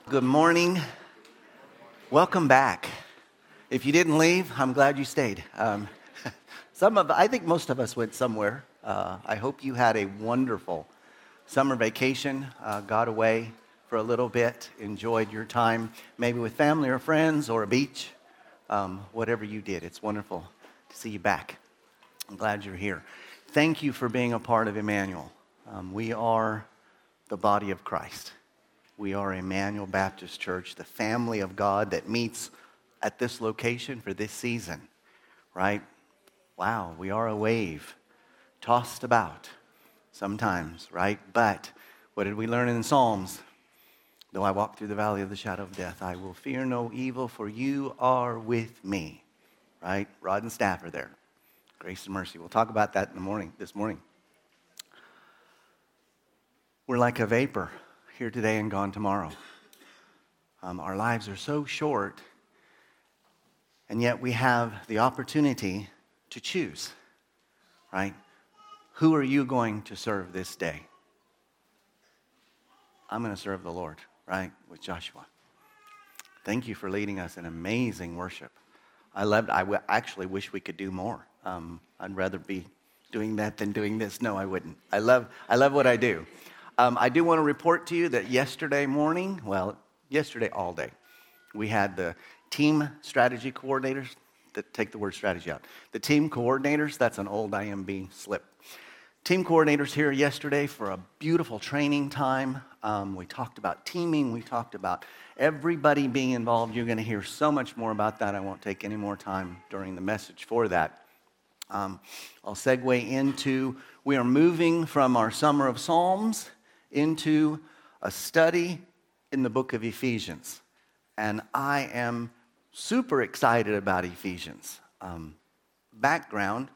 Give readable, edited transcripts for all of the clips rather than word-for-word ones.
Good morning. Welcome back. If you didn't leave, I'm glad you stayed. I think most of us went somewhere. I hope you had a wonderful summer vacation, got away for a little bit, enjoyed your time, maybe with family or friends or a beach. Whatever you did, it's wonderful to see you back. I'm glad you're here. Thank you for being a part of Emmanuel. We are the body of Christ. We are Emmanuel Baptist Church, the family of God that meets at this location for this season, right? Wow, we are a wave, tossed about sometimes, right? But what did we learn in Psalms? Though I walk through the valley of the shadow of death, I will fear no evil, for you are with me, right? Rod and staff are there. Grace and mercy. We'll talk about that this morning. We're like a vapor, here today and gone tomorrow. Our lives are so short, and yet we have the opportunity to choose, right? Who are you going to serve this day? I'm going to serve the Lord, right, with Joshua. Thank you for leading us in amazing worship. I actually wish we could do more. I'd rather be doing that than doing this. No, I wouldn't. I love what I do. I do want to report to you that yesterday all day, we had the team strategy coordinators, take the word strategy out. The team coordinators, that's an old IMB slip. Team coordinators here yesterday for a beautiful training time. We talked about teaming. We talked about everybody being involved. You're going to hear so much more about that. I won't take any more time during the message for that. I'll segue into, we are moving from our Summer of Psalms into a study in the book of Ephesians. And I am super excited about Ephesians. Background,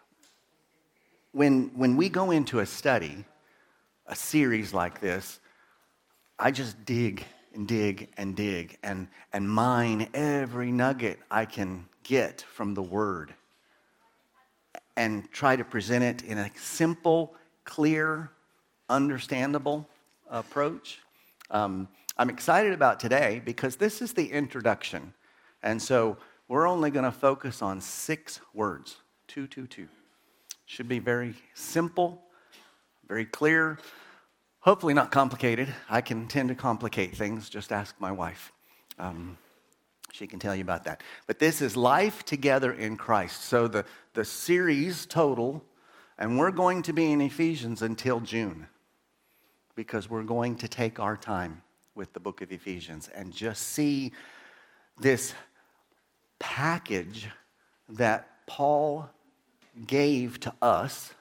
when we go into a study, a series like this, I just dig and dig and dig and mine every nugget I can get from the Word and try to present it in a simple, clear, understandable approach. I'm excited about today because this is the introduction. And so we're only going to focus on 6 words. 2, 2, 2. Should be very simple, very clear, hopefully not complicated. I can tend to complicate things. Just ask my wife. She can tell you about that. But this is Life Together in Christ. So the series total, and we're going to be in Ephesians until June, because we're going to take our time with the book of Ephesians and just see this package that Paul gave to us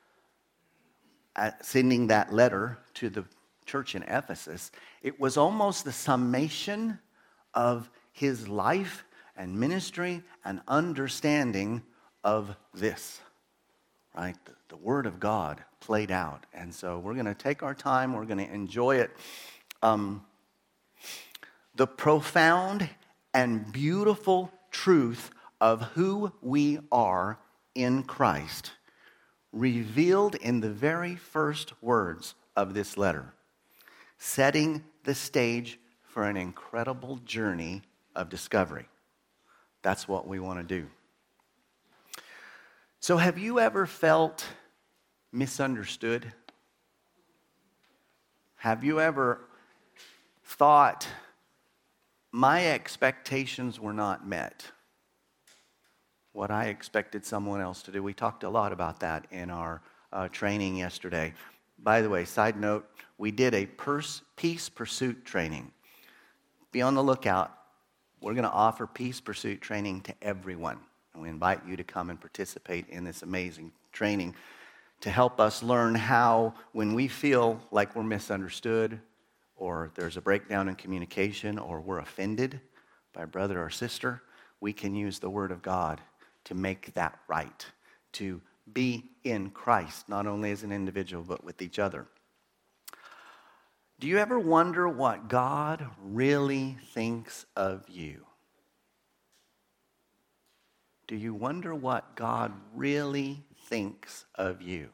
at sending that letter to the church in Ephesus. It was almost the summation of his life and ministry and understanding of this, right? The Word of God played out. And so we're going to take our time. We're going to enjoy it. The profound and beautiful truth of who we are in Christ revealed in the very first words of this letter, setting the stage for an incredible journey of discovery. That's what we want to do. So have you ever felt misunderstood? Have you ever thought, my expectations were not met? What I expected someone else to do. We talked a lot about that in our training yesterday. By the way, side note, we did a peace pursuit training. Be on the lookout. We're going to offer peace pursuit training to everyone. And we invite you to come and participate in this amazing training to help us learn how, when we feel like we're misunderstood, or there's a breakdown in communication, or we're offended by a brother or sister, we can use the Word of God to make that right, to be in Christ, not only as an individual, but with each other. Do you ever wonder what God really thinks of you? Do you wonder what God really thinks of you?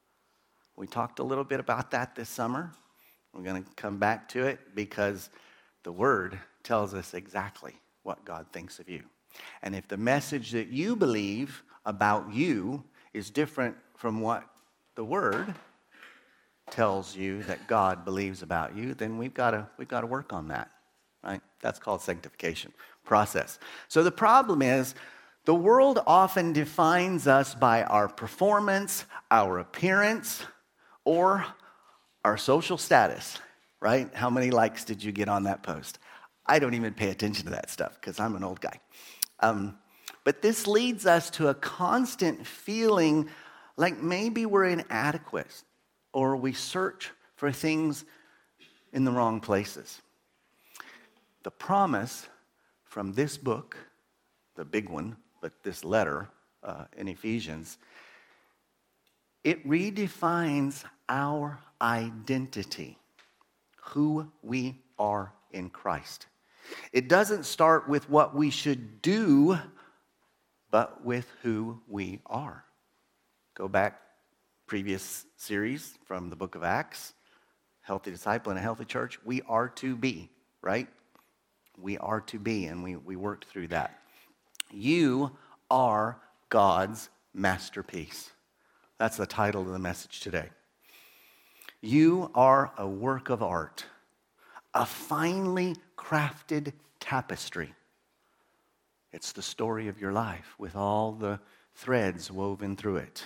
We talked a little bit about that this summer. We're going to come back to it because The Word tells us exactly what God thinks of you. And if the message that you believe about you is different from what the Word tells you that God believes about you, then we've got to work on that, right? That's called sanctification process. So the problem is, the world often defines us by our performance, our appearance, or our social status, right? How many likes did you get on that post? I don't even pay attention to that stuff because I'm an old guy. But this leads us to a constant feeling like maybe we're inadequate, or we search for things in the wrong places. The promise from this book, the big one, but this letter in Ephesians, it redefines our identity, who we are in Christ. It doesn't start with what we should do, but with who we are. Go back, previous series from the book of Acts, healthy disciple in a healthy church. We are to be, right? We are to be, and we worked through that. You are God's masterpiece. That's the title of the message today. You are a work of art, a finely crafted tapestry. It's the story of your life with all the threads woven through it.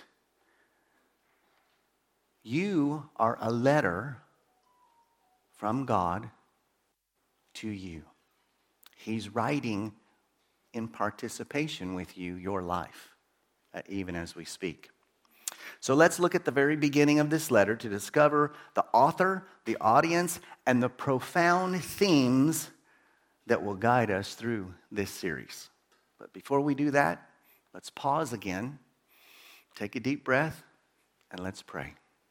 You are a letter from God to you. He's writing in participation with you your life, even as we speak. So let's look at the very beginning of this letter to discover the author, the audience, and the profound themes that will guide us through this series. But before we do that, let's pause again, take a deep breath, and let's pray.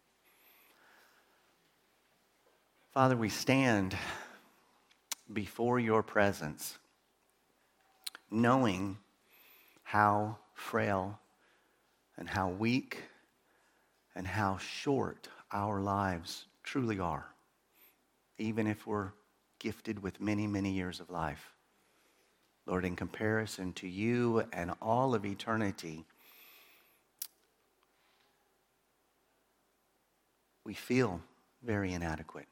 Father, we stand before your presence, knowing how frail and how weak and how short our lives truly are, even if we're gifted with many, many years of life. Lord, in comparison to you and all of eternity, we feel very inadequate.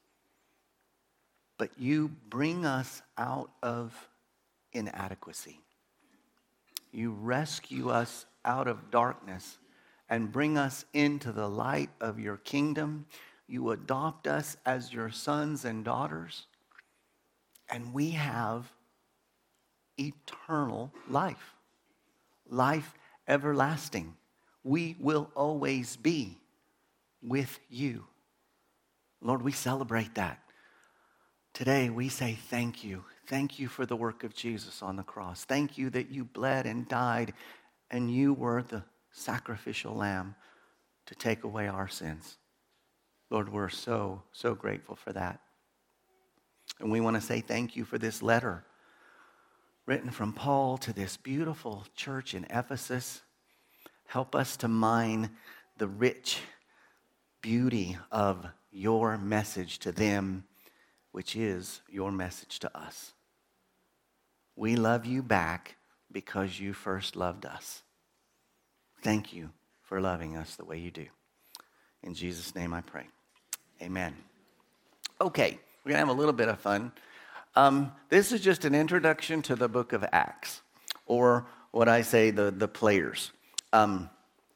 But you bring us out of inadequacy. You rescue us out of darkness and bring us into the light of your kingdom. You adopt us as your sons and daughters, and we have eternal life, life everlasting. We will always be with you. Lord, we celebrate that. Today we say thank you. Thank you for the work of Jesus on the cross. Thank you that you bled and died and you were the sacrificial lamb to take away our sins. Lord, we're so grateful for that. And we want to say thank you for this letter written from Paul to this beautiful church in Ephesus. Help us to mine the rich beauty of your message to them, which is your message to us. We love you back because you first loved us. Thank you for loving us the way you do. In Jesus' name I pray. Amen. Okay, we're going to have a little bit of fun. This is just an introduction to the book of Acts, or what I say, the players. To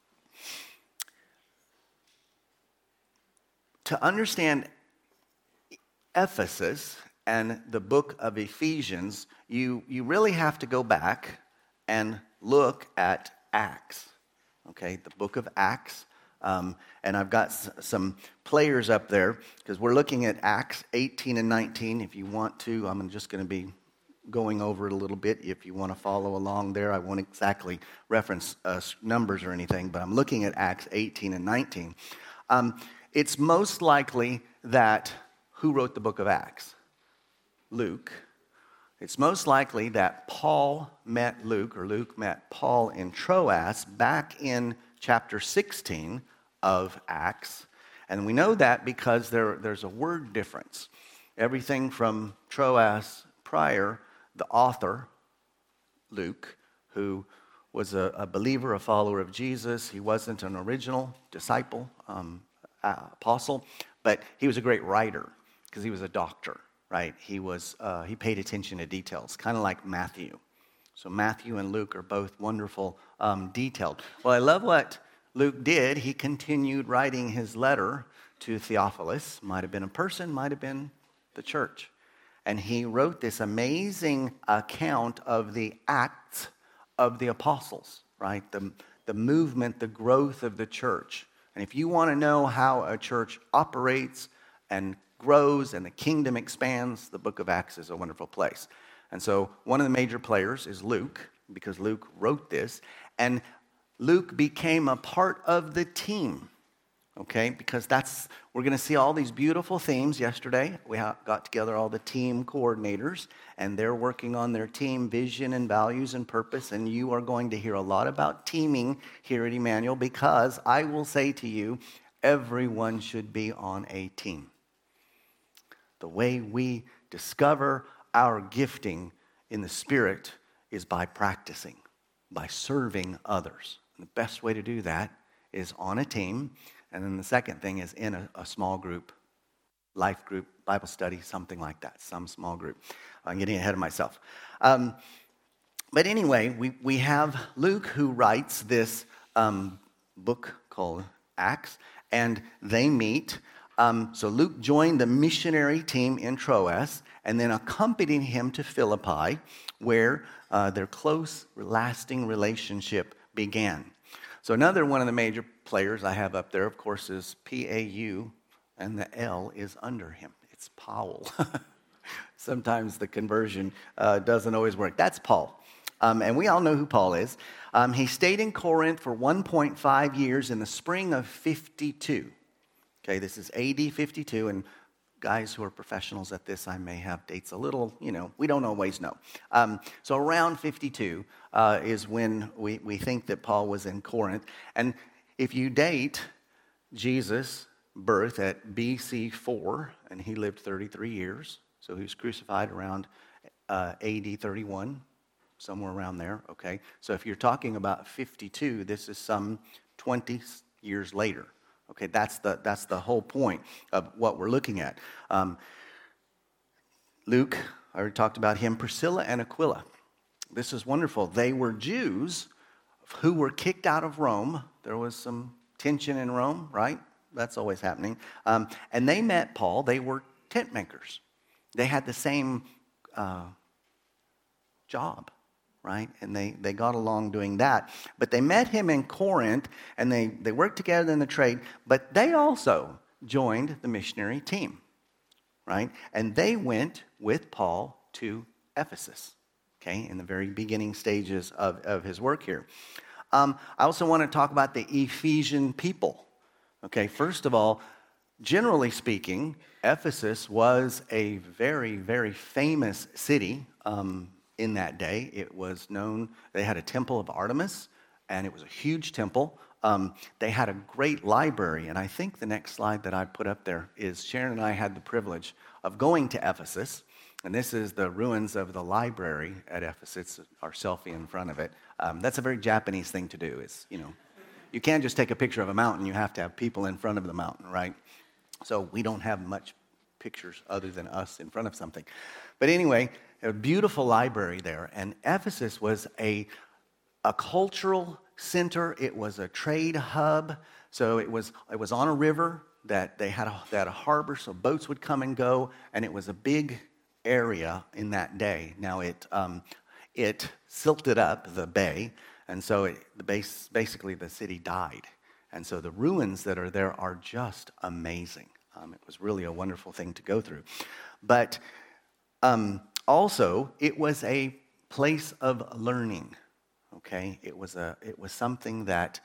understand Ephesus and the book of Ephesians, you really have to go back and look at Acts, okay, the book of Acts. And I've got some players up there because we're looking at Acts 18 and 19. If you want to, I'm just going to be going over it a little bit. If you want to follow along there, I won't exactly reference numbers or anything, but I'm looking at Acts 18 and 19. It's most likely that who wrote the book of Acts? Luke. It's most likely that Paul met Luke, or Luke met Paul in Troas back in chapter 16 of Acts. And we know that because there's a word difference. everything from Troas prior, the author, Luke, who was a believer, a follower of Jesus. He wasn't an original disciple, apostle, but he was a great writer because he was a doctor, right? He paid attention to details, kind of like Matthew. So Matthew and Luke are both wonderful, detailed. Well, I love what Luke did. He continued writing his letter to Theophilus. Might have been a person, might have been the church. And he wrote this amazing account of the Acts of the Apostles, right? The movement, the growth of the church. And if you want to know how a church operates and grows and the kingdom expands, the book of Acts is a wonderful place. And so one of the major players is Luke, because Luke wrote this. And Luke became a part of the team, okay? Because we're going to see all these beautiful themes. Yesterday, we got together all the team coordinators, and they're working on their team vision and values and purpose. And you are going to hear a lot about teaming here at Emmanuel, because I will say to you, everyone should be on a team. The way we discover our gifting in the Spirit is by practicing, by serving others. And the best way to do that is on a team. And then the second thing is in a small group, life group, Bible study, something like that, some small group. I'm getting ahead of myself. But anyway, we have Luke, who writes this book called Acts, and they meet. So Luke joined the missionary team in Troas and then accompanied him to Philippi, where their close, lasting relationship began. So another one of the major players I have up there, of course, is P-A-U, and the L is under him. It's Paul. Sometimes the conversion doesn't always work. That's Paul. And we all know who Paul is. He stayed in Corinth for 1.5 years in the spring of 52. Okay, this is AD 52, and guys who are professionals at this, I may have dates a little, we don't always know. So around 52 is when we think that Paul was in Corinth. And if you date Jesus' birth at BC 4, and he lived 33 years, so he was crucified around AD 31, somewhere around there, okay? So if you're talking about 52, this is some 20 years later. Okay, that's the whole point of what we're looking at. Luke, I already talked about him. Priscilla and Aquila. This is wonderful. They were Jews who were kicked out of Rome. There was some tension in Rome, right? That's always happening. And they met Paul. They were tent makers. They had the same job, right? And they got along doing that. But they met him in Corinth, and they worked together in the trade, but they also joined the missionary team, right? And they went with Paul to Ephesus, okay, in the very beginning stages of his work here. I also want to talk about the Ephesian people, okay? First of all, generally speaking, Ephesus was a very, very famous city. In that day, it was known, they had a temple of Artemis, and it was a huge temple. They had a great library, and I think the next slide that I put up there is Sharon and I had the privilege of going to Ephesus, and this is the ruins of the library at Ephesus, our selfie in front of it. That's a very Japanese thing to do, is, you can't just take a picture of a mountain, you have to have people in front of the mountain, right? So we don't have much pictures other than us in front of something. But anyway, a beautiful library there, and Ephesus was a cultural center. It was a trade hub, so it was on a river that they had a harbor, so boats would come and go, and it was a big area in that day. Now it silted up the bay, and so basically the city died, and so the ruins that are there are just amazing. It was really a wonderful thing to go through, but. Also, it was a place of learning, okay? It was something that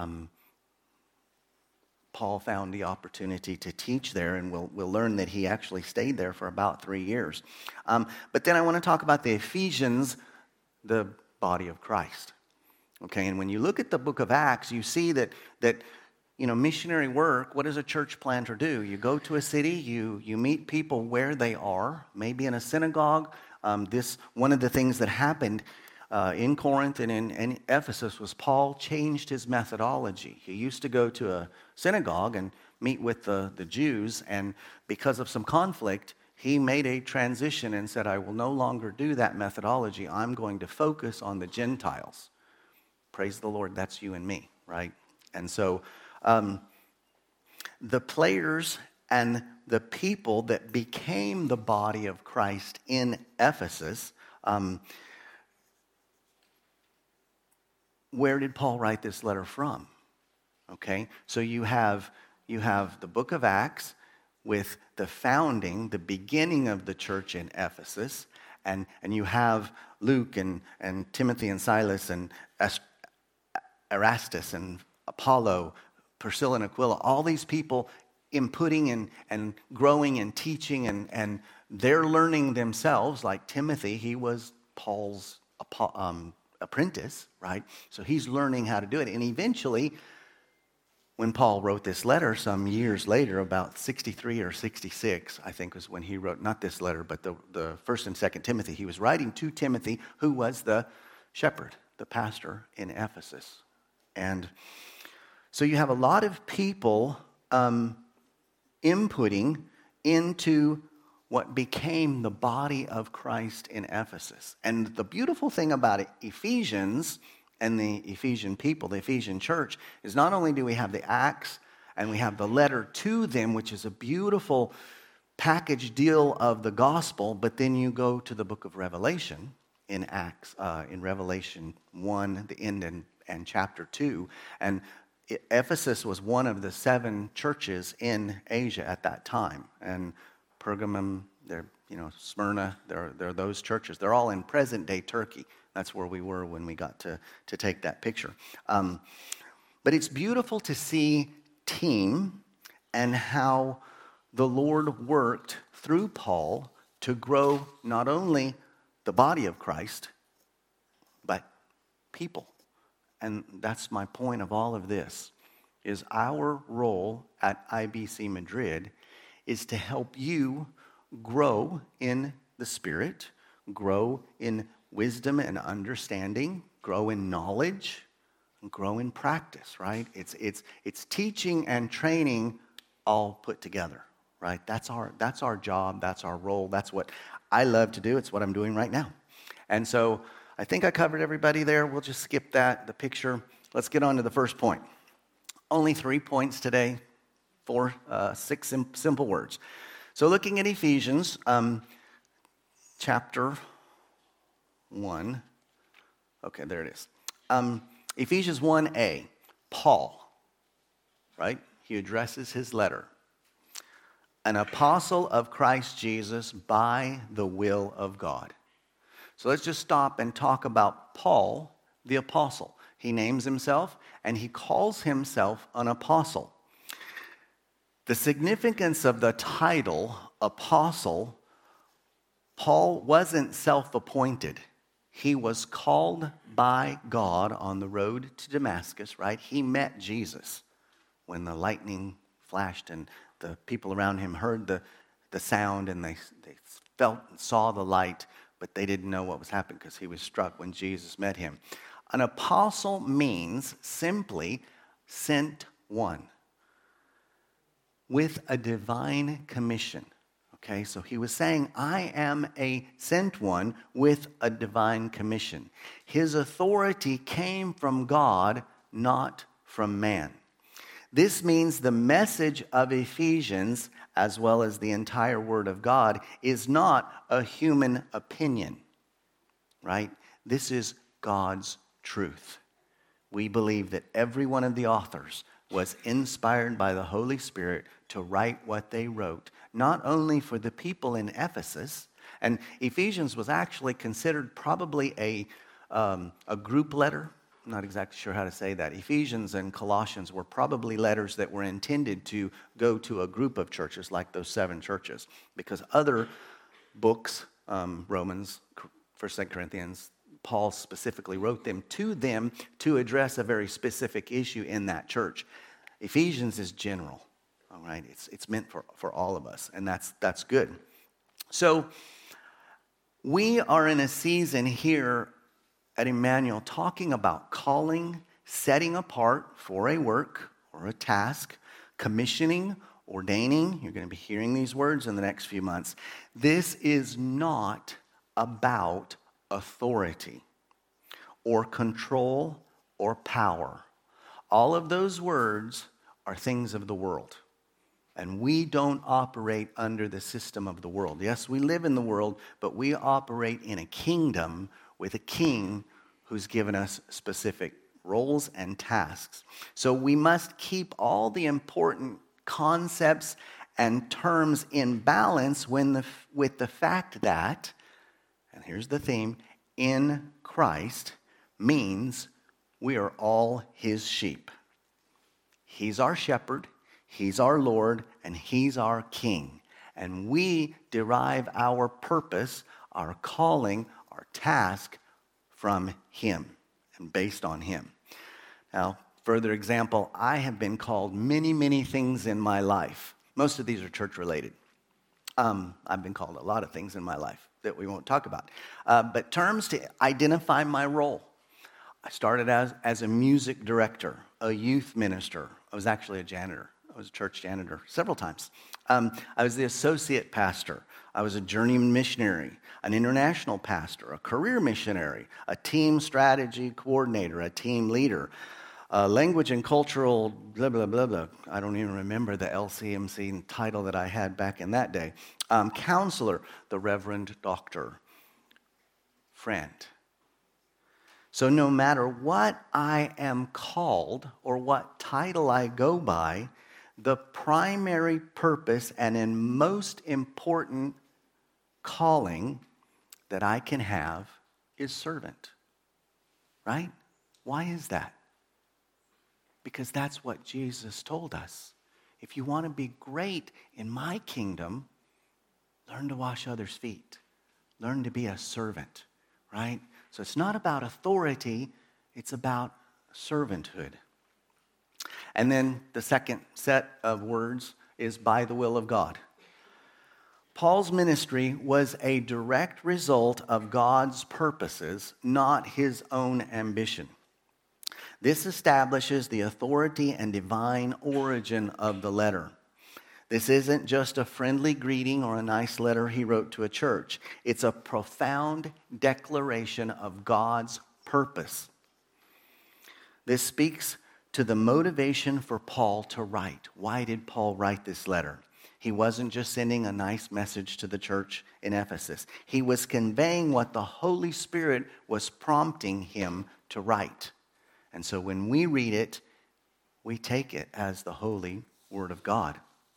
Paul found the opportunity to teach there, and we'll learn that he actually stayed there for about 3 years. But then I want to talk about the Ephesians, the body of Christ, okay? And when you look at the book of Acts, you see that missionary work, what does a church planter do? You go to a city, you meet people where they are, maybe in a synagogue. One of the things that happened in Corinth and in Ephesus was Paul changed his methodology. He used to go to a synagogue and meet with the Jews, and because of some conflict, he made a transition and said, I will no longer do that methodology. I'm going to focus on the Gentiles. Praise the Lord, that's you and me, right? And so the players and the people that became the body of Christ in Ephesus, where did Paul write this letter from? Okay, so you have the book of Acts with the founding, the beginning of the church in Ephesus, and you have Luke and Timothy and Silas and Erastus and Apollo, Priscilla and Aquila, all these people inputting and growing and teaching, and they're learning themselves. Like Timothy, he was Paul's apprentice, right? So he's learning how to do it. And eventually, when Paul wrote this letter some years later, about 63 or 66, I think was when he wrote, not this letter, but the 1st and 2nd Timothy, he was writing to Timothy, who was the shepherd, the pastor in Ephesus. And so you have a lot of people inputting into what became the body of Christ in Ephesus. And the beautiful thing about it, Ephesians and the Ephesian people, the Ephesian church, is not only do we have the Acts and we have the letter to them, which is a beautiful package deal of the gospel, but then you go to the book of Revelation in Acts, in Revelation 1, the end and chapter 2. And Ephesus was one of the 7 churches in Asia at that time. And Pergamum, Smyrna, there are those churches. They're all in present-day Turkey. That's where we were when we got to take that picture. But it's beautiful to see team and how the Lord worked through Paul to grow not only the body of Christ, but people. And that's my point of all of this, is our role at IBC Madrid is to help you grow in the Spirit, grow in wisdom and understanding, grow in knowledge, and grow in practice, right? It's teaching and training all put together, right? That's our job, that's our role, that's what I love to do, it's what I'm doing right now. And so I think I covered everybody there. We'll just skip the picture. Let's get on to the first point. Only 3 points today, 6 simple words. So looking at Ephesians, chapter 1. Okay, there it is. Ephesians 1a, Paul, right? He addresses his letter. An apostle of Christ Jesus by the will of God. So let's just stop and talk about Paul, the apostle. He names himself, and he calls himself an apostle. The significance of the title apostle, Paul wasn't self-appointed. He was called by God on the road to Damascus, right? He met Jesus when the lightning flashed and the people around him heard the sound and they felt and saw the light, but they didn't know what was happening because he was struck when Jesus met him. An apostle means simply sent one with a divine commission. Okay, so he was saying, I am a sent one with a divine commission. His authority came from God, not from man. This means the message of Ephesians, as well as the entire Word of God, is not a human opinion, right? This is God's truth. We believe that every one of the authors was inspired by the Holy Spirit to write what they wrote, not only for the people in Ephesus, and Ephesians was actually considered probably a group letter. I'm not exactly sure how to say that. Ephesians and Colossians were probably letters that were intended to go to a group of churches like those 7 churches, because other books, Romans, 1 Corinthians, Paul specifically wrote them to address a very specific issue in that church. Ephesians is general, all right? It's meant for all of us, and that's good. So we are in a season here at Emmanuel talking about calling, setting apart for a work or a task, commissioning, ordaining. You're going to be hearing these words in the next few months. This is not about authority or control or power. All of those words are things of the world. And we don't operate under the system of the world. Yes, we live in the world, but we operate in a kingdom with a king who's given us specific roles and tasks. So we must keep all the important concepts and terms in balance with the fact that, and here's the theme, in Christ means we are all his sheep. He's our shepherd, he's our Lord, and he's our king. And we derive our purpose, our calling, our task from him and based on him. Now, further example, I have been called many, many things in my life. Most of these are church-related. I've been called a lot of things in my life that we won't talk about. But terms to identify my role. I started as a music director, a youth minister. I was actually a janitor. I was a church janitor several times. I was the associate pastor. I was a journeyman missionary, an international pastor, a career missionary, a team strategy coordinator, a team leader, a language and cultural blah, blah, blah, blah. I don't even remember the LCMC title that I had back in that day. Counselor, the Reverend Doctor, friend. So no matter what I am called or what title I go by, the primary purpose and in most important calling that I can have is servant. Right? Why is that? Because that's what Jesus told us. If you want to be great in my kingdom, learn to wash others' feet. Learn to be a servant, right? So it's not about authority, it's about servanthood. And then the second set of words is by the will of God. Paul's ministry was a direct result of God's purposes, not his own ambition. This establishes the authority and divine origin of the letter. This isn't just a friendly greeting or a nice letter he wrote to a church. It's a profound declaration of God's purpose. This speaks to the motivation for Paul to write. Why did Paul write this letter? He wasn't just sending a nice message to the church in Ephesus. He was conveying what the Holy Spirit was prompting him to write. And so when we read it, we take it as the holy word of God.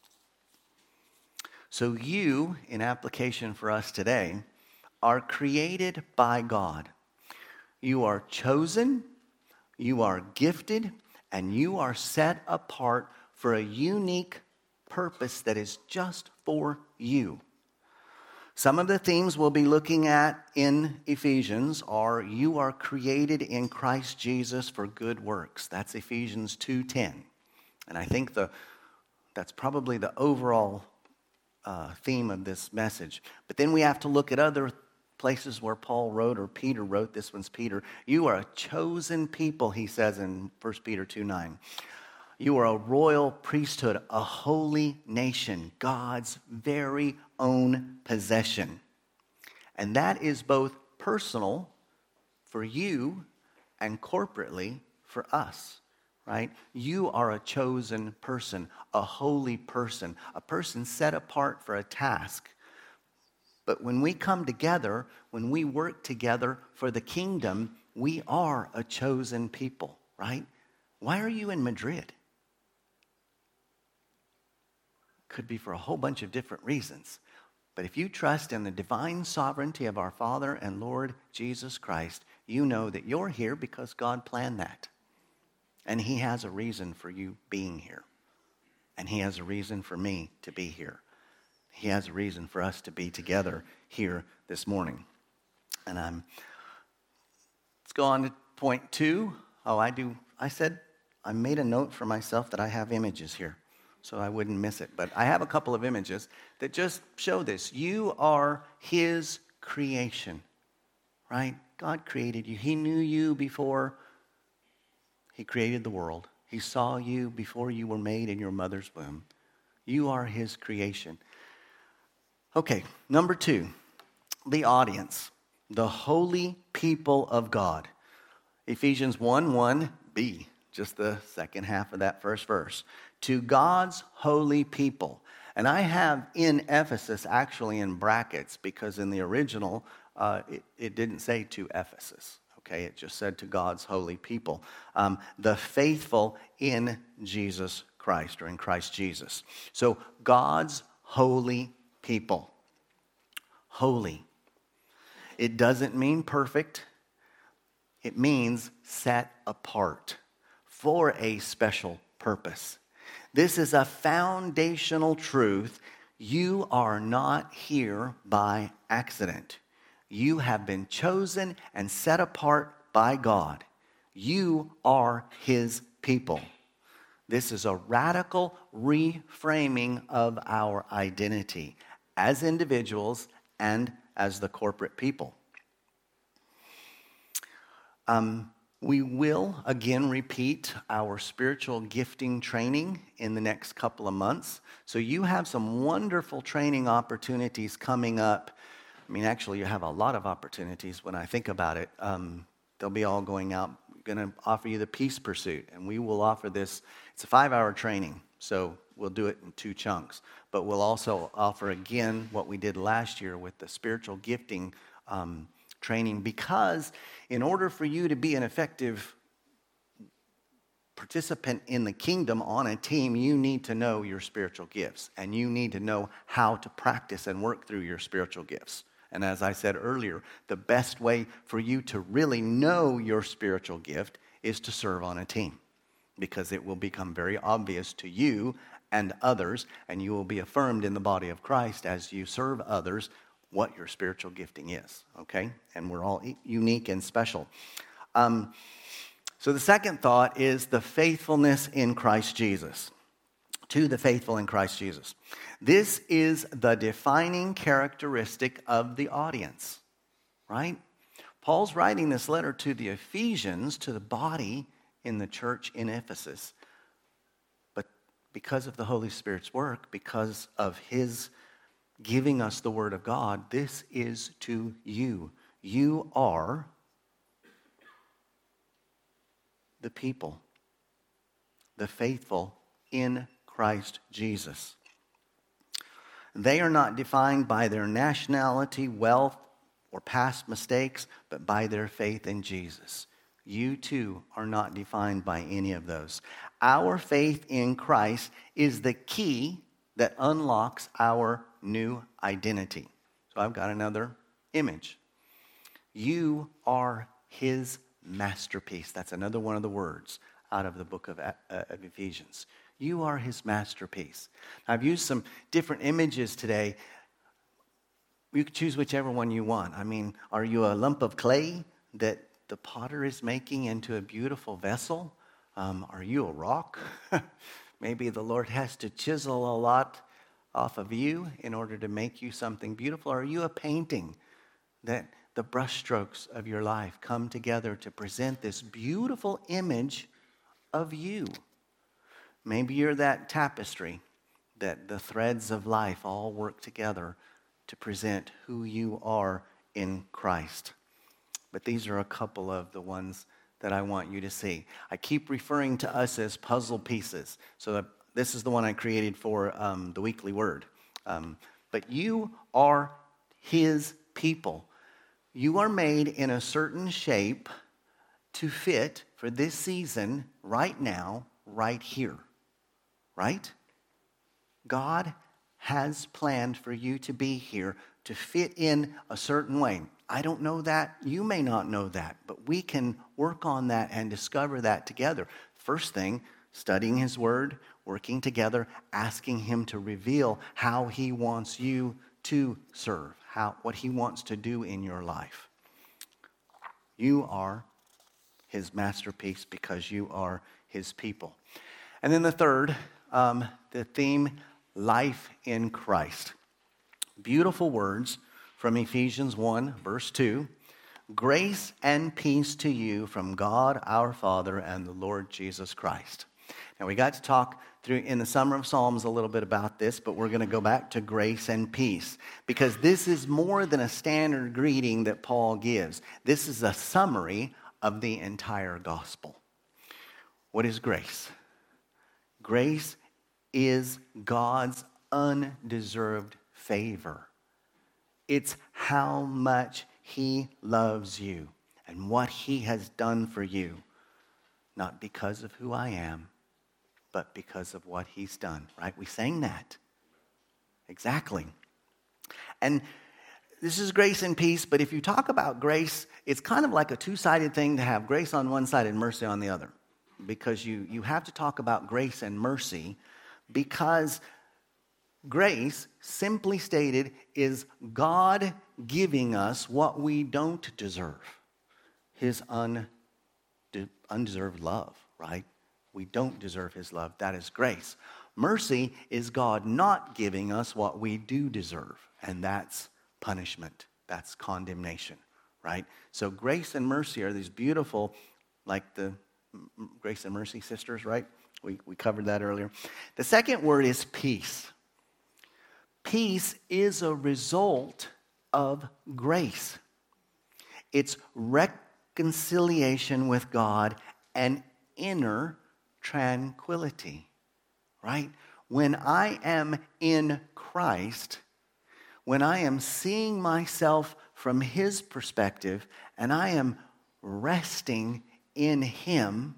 So you, in application for us today, are created by God. You are chosen, you are gifted, and you are set apart for a unique purpose that is just for you. Some of the themes we'll be looking at in Ephesians are you are created in Christ Jesus for good works. That's Ephesians 2:10. And I think that's probably the overall theme of this message. But then we have to look at other places where Paul wrote or Peter wrote. This one's Peter. You are a chosen people, he says in 1 Peter 2:9. You are a royal priesthood, a holy nation, God's very own possession. And that is both personal for you and corporately for us, right? You are a chosen person, a holy person, a person set apart for a task. But when we come together, when we work together for the kingdom, we are a chosen people, right? Why are you in Madrid? Could be for a whole bunch of different reasons. But if you trust in the divine sovereignty of our Father and Lord Jesus Christ, you know that you're here because God planned that. And he has a reason for you being here. And he has a reason for me to be here. He has a reason for us to be together here this morning. And let's go on to point 2. I said I made a note for myself that I have images here, so I wouldn't miss it. But I have a couple of images that just show this. You are his creation, right? God created you. He knew you before he created the world. He saw you before you were made in your mother's womb. You are his creation. Okay, number 2, the audience, the holy people of God. Ephesians 1:1b, just the second half of that first verse. To God's holy people. And I have in Ephesus actually in brackets because in the original it didn't say to Ephesus. Okay, it just said to God's holy people. The faithful in Jesus Christ or in Christ Jesus. So God's holy people. Holy. It doesn't mean perfect. It means set apart for a special purpose. This is a foundational truth. You are not here by accident. You have been chosen and set apart by God. You are his people. This is a radical reframing of our identity as individuals and as the corporate people. We will again repeat our spiritual gifting training in the next couple of months. So you have some wonderful training opportunities coming up. I mean, actually, you have a lot of opportunities when I think about it. They'll be all going out. We're going to offer you the Peace Pursuit, and we will offer this. It's a 5-hour training, so we'll do it in 2 chunks. But we'll also offer again what we did last year with the spiritual gifting training, because in order for you to be an effective participant in the kingdom on a team, you need to know your spiritual gifts, and you need to know how to practice and work through your spiritual gifts. And as I said earlier, the best way for you to really know your spiritual gift is to serve on a team, because it will become very obvious to you and others, and you will be affirmed in the body of Christ as you serve others what your spiritual gifting is, okay? And we're all unique and special. So the second thought is the faithfulness in Christ Jesus. To the faithful in Christ Jesus. This is the defining characteristic of the audience, right? Paul's writing this letter to the Ephesians, to the body in the church in Ephesus. But because of the Holy Spirit's work, because of his giving us the Word of God, this is to you. You are the people, the faithful in Christ Jesus. They are not defined by their nationality, wealth, or past mistakes, but by their faith in Jesus. You too are not defined by any of those. Our faith in Christ is the key that unlocks our new identity. So I've got another image. You are his masterpiece. That's another one of the words out of the book of Ephesians. You are his masterpiece. I've used some different images today. You can choose whichever one you want. I mean, are you a lump of clay that the potter is making into a beautiful vessel? Are you a rock? Maybe the Lord has to chisel a lot off of you in order to make you something beautiful. Or are you a painting that the brushstrokes of your life come together to present this beautiful image of you? Maybe you're that tapestry that the threads of life all work together to present who you are in Christ. But these are a couple of the ones that I want you to see. I keep referring to us as puzzle pieces. So this is the one I created for the weekly word. But you are his people. You are made in a certain shape to fit for this season, right now, right here. Right? God has planned for you to be here to fit in a certain way. I don't know that. You may not know that. But we can work on that and discover that together. First thing, studying his word, working together, asking him to reveal how he wants you to serve, what he wants to do in your life. You are his masterpiece because you are his people. And then the third, the theme, life in Christ. Beautiful words from Ephesians 1, verse 2. Grace and peace to you from God our Father and the Lord Jesus Christ. Now, we got to talk through in the Summer of Psalms a little bit about this, but we're going to go back to grace and peace because this is more than a standard greeting that Paul gives. This is a summary of the entire gospel. What is grace? Grace is God's undeserved favor. It's how much he loves you and what he has done for you, not because of who I am, but because of what he's done, right? We sang that. Exactly. And this is grace and peace, but if you talk about grace, it's kind of like a two-sided thing to have grace on one side and mercy on the other. Because you have to talk about grace and mercy because grace, simply stated, is God giving us what we don't deserve. His undeserved love, right? We don't deserve his love. That is grace. Mercy is God not giving us what we do deserve, and that's punishment. That's condemnation, right? So grace and mercy are these beautiful, like the grace and mercy sisters, right? We covered that earlier. The second word is peace. Peace is a result of grace. It's reconciliation with God and inner tranquility, right? When I am in Christ, when I am seeing myself from his perspective and I am resting in him,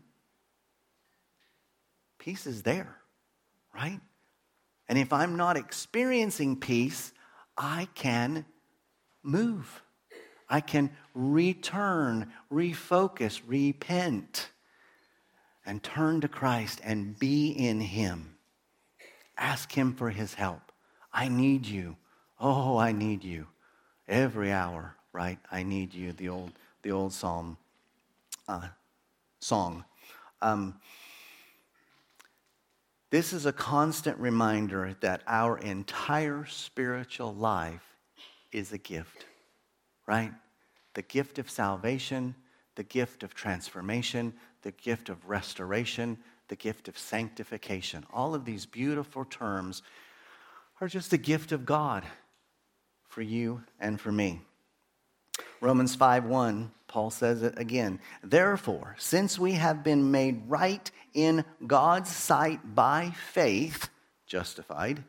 peace is there, right? And if I'm not experiencing peace, I can move. I can return, refocus, repent, and turn to Christ and be in him. Ask him for his help. I need you. Oh, I need you. Every hour, right? I need you. The old psalm song. This is a constant reminder that our entire spiritual life is a gift, right? The gift of salvation, the gift of transformation, the gift of restoration, the gift of sanctification. All of these beautiful terms are just a gift of God for you and for me. Romans 5:1, Paul says it again. Therefore, since we have been made right in God's sight by faith, justified,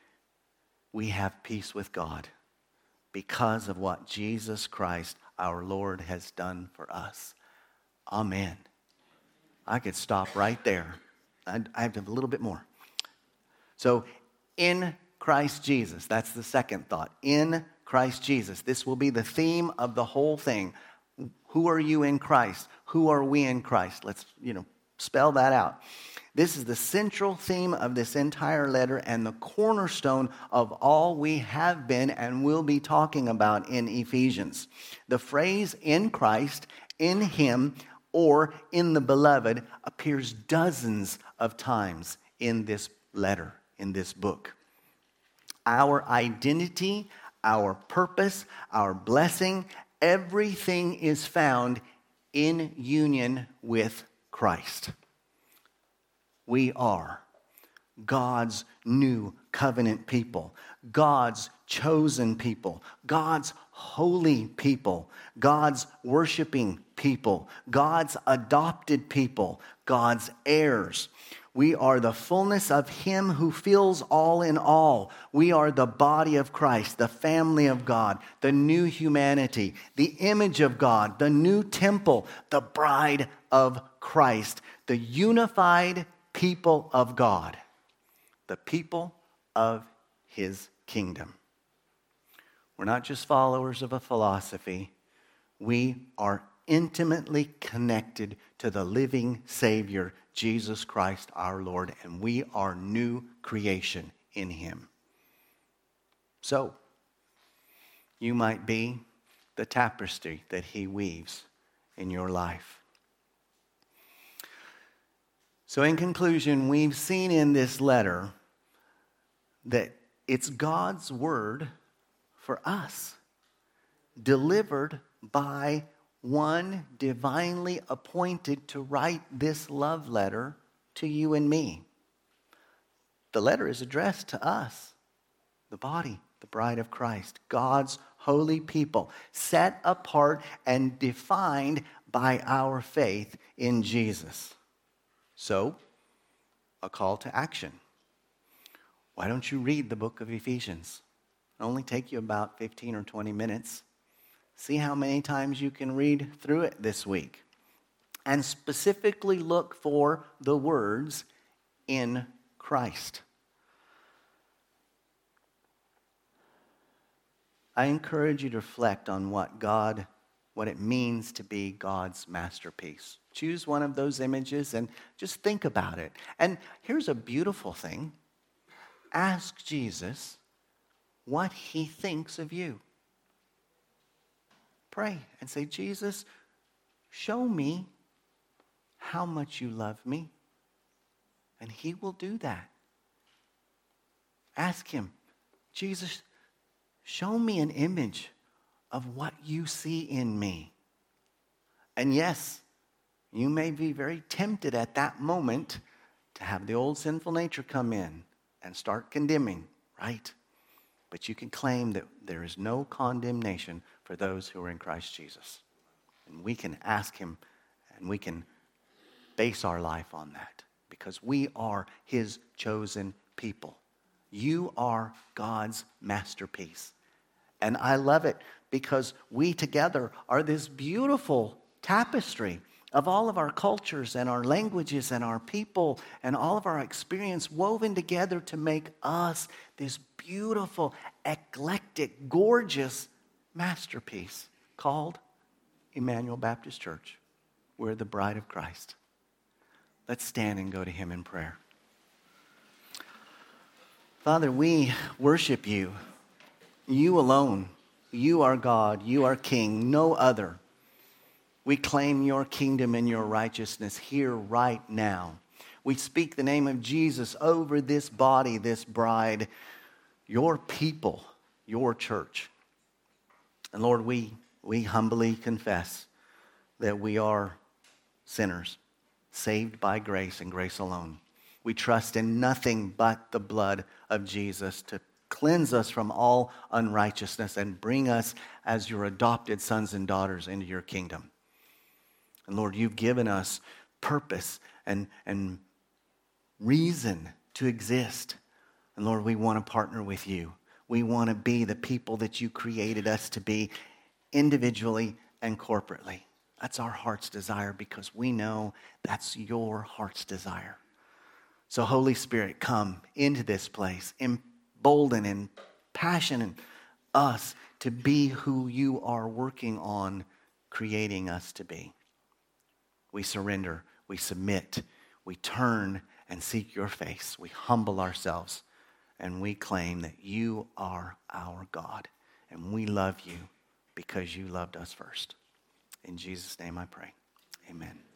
we have peace with God because of what Jesus Christ, our Lord, has done for us. Amen. I could stop right there. I have a little bit more. So, in Christ Jesus, that's the second thought. In Christ Jesus. This will be the theme of the whole thing. Who are you in Christ? Who are we in Christ? Let's, spell that out. This is the central theme of this entire letter and the cornerstone of all we have been and will be talking about in Ephesians. The phrase in Christ, in him, or in the beloved appears dozens of times in this letter, in this book. Our identity, our purpose, our blessing, everything is found in union with Christ. We are God's new covenant people, God's chosen people, God's holy people, God's worshiping people, God's adopted people, God's heirs. We are the fullness of him who fills all in all. We are the body of Christ, the family of God, the new humanity, the image of God, the new temple, the bride of Christ, the unified people of God, the people of his kingdom. We're not just followers of a philosophy. We are intimately connected to the living Savior, Jesus Christ our Lord, and we are new creation in him. So, you might be the tapestry that he weaves in your life. So in conclusion, we've seen in this letter that it's God's word for us, delivered by one divinely appointed to write this love letter to you and me. The letter is addressed to us, the body, the bride of Christ, God's holy people, set apart and defined by our faith in Jesus. So, a call to action. Why don't you read the book of Ephesians? It'll only take you about 15 or 20 minutes. See how many times you can read through it this week. And specifically look for the words in Christ. I encourage you to reflect on what it means to be God's masterpiece. Choose one of those images and just think about it. And here's a beautiful thing. Ask Jesus what he thinks of you. Pray and say, Jesus, show me how much you love me. And he will do that. Ask him, Jesus, show me an image of what you see in me. And yes, you may be very tempted at that moment to have the old sinful nature come in and start condemning, right? But you can claim that there is no condemnation for those who are in Christ Jesus. And we can ask him and we can base our life on that because we are his chosen people. You are God's masterpiece. And I love it because we together are this beautiful tapestry of all of our cultures and our languages and our people and all of our experience woven together to make us this beautiful, eclectic, gorgeous masterpiece called Emmanuel Baptist Church. We're the bride of Christ. Let's stand and go to him in prayer. Father, we worship you. You alone. You are God. You are King. No other. We claim your kingdom and your righteousness here right now. We speak the name of Jesus over this body, this bride, your people, your church. And Lord, we humbly confess that we are sinners, saved by grace and grace alone. We trust in nothing but the blood of Jesus to cleanse us from all unrighteousness and bring us as your adopted sons and daughters into your kingdom. And Lord, you've given us purpose and reason to exist. And Lord, we want to partner with you. We want to be the people that you created us to be individually and corporately. That's our heart's desire because we know that's your heart's desire. So Holy Spirit, come into this place, embolden and passion us to be who you are working on creating us to be. We surrender, we submit, we turn and seek your face. We humble ourselves and we claim that you are our God and we love you because you loved us first. In Jesus' name I pray. Amen.